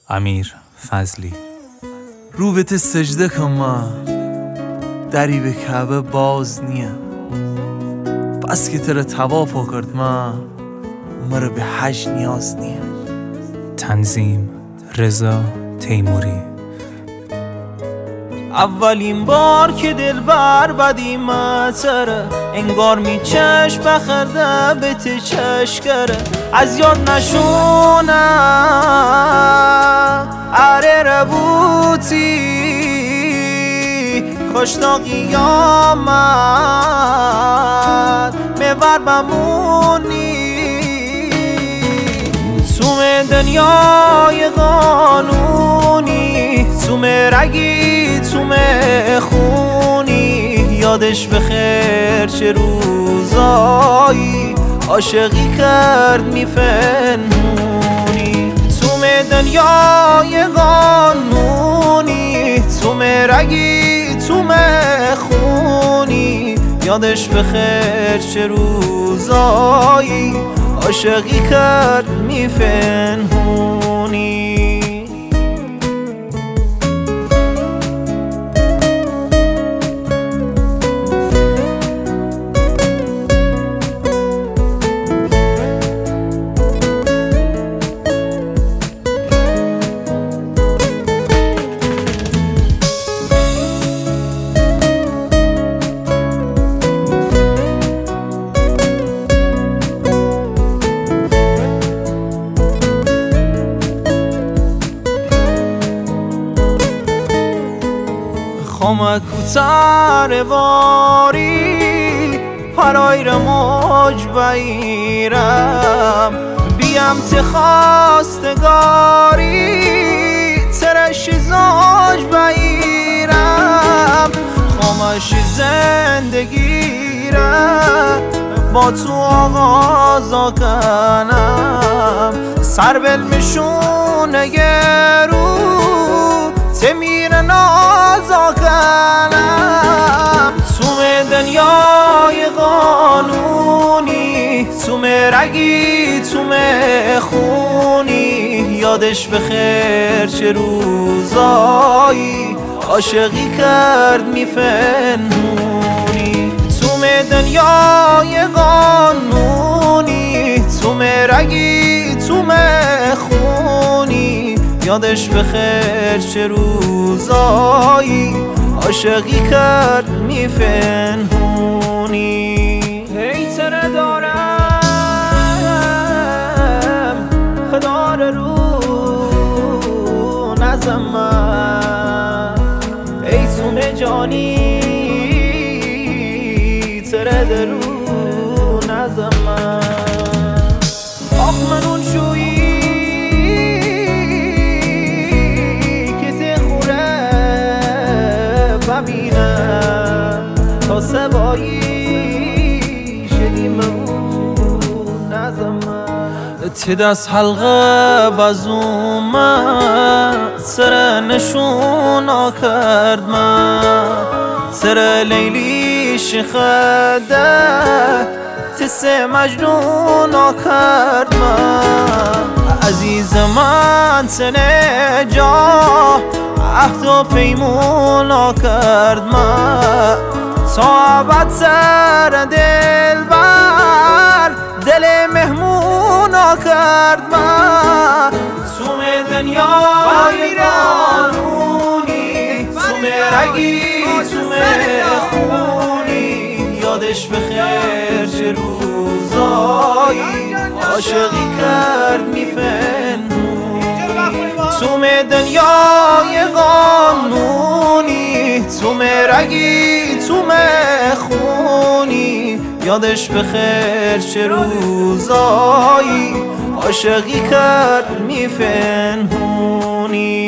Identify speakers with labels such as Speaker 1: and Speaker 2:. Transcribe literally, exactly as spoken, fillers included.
Speaker 1: امیر فضلی.
Speaker 2: رو بهت سجده کما دری به کعبه باز نیه، بس که تره توافا کرد ما مره به حج نیاز نیه.
Speaker 1: تنظیم رضا تیموری.
Speaker 3: اولین بار که دل بر بدی متره، انگار می چشم بخرده به ته چشکره، از یاد نشونه اره ربوتی خوش تا قیامت میبر بمونی توم دنیای قانونی، توم رگی توم خونی، یادش بخیر چه روزایی عاشقی کرد میفنمونی. توم دنیای قانونی، توم رگی توم خونی، یادش بخیر چه روزایی عاشقی کرد میفنمونی. خمک کوتر واری پرای را موج بایرم، بیم ته خواستگاری ترش زوج بایرم، خمش زندگی را با تو آغازا کنم، سر بلمشونه رو تمیر نازا کنم. توم دنیای قانونی، توم رگی توم خونی، یادش بخیر چه روزایی عاشقی کرد میفنمونی. توم دنیای قانونی، توم رگی توم خونی، یادش بخیر چه روزایی عاشقی کرد میفنمونی. هی تره دارم خدار رو نزم من، ای توم جانی تره درو نزم من. آخ من اون شویی ببینم تا سبایی شدیم اون نزم تی دست حلقه بزومه سر نشونا کرد من، سر لیلی شخده تسه مجنونا کرد من. عزیز من تنه جا عهد و پیمونا کرد من، تا ابد سر دل بر دل مهمونا کرد من. توم دنیای قانونی، توم رگی توم خونی، یادش بخیر چه روزایی عاشقی کرد میفنمونی. توم دنیای قانونی، توم رگی توم خونی، یادش بخیر چه روزایی عاشقی کرد میفنمونی.